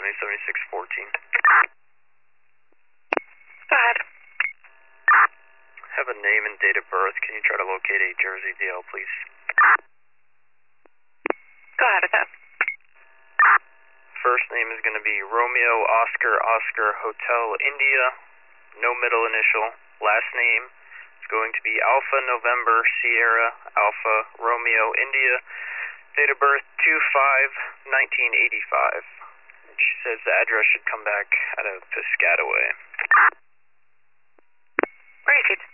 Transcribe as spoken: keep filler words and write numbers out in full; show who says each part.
Speaker 1: seventy, seventy-six, fourteen.
Speaker 2: Go ahead.
Speaker 1: Have a name and date of birth. Can you try to locate a Jersey D L, please?
Speaker 2: Go ahead with that.
Speaker 1: First name is going to be Romeo Oscar Oscar Hotel India. No middle initial. Last name is going to be Alpha November Sierra Alpha Romeo India. Date of birth two five nineteen eighty-five. She says the address should come back out of Piscataway.
Speaker 2: Where are you, kids?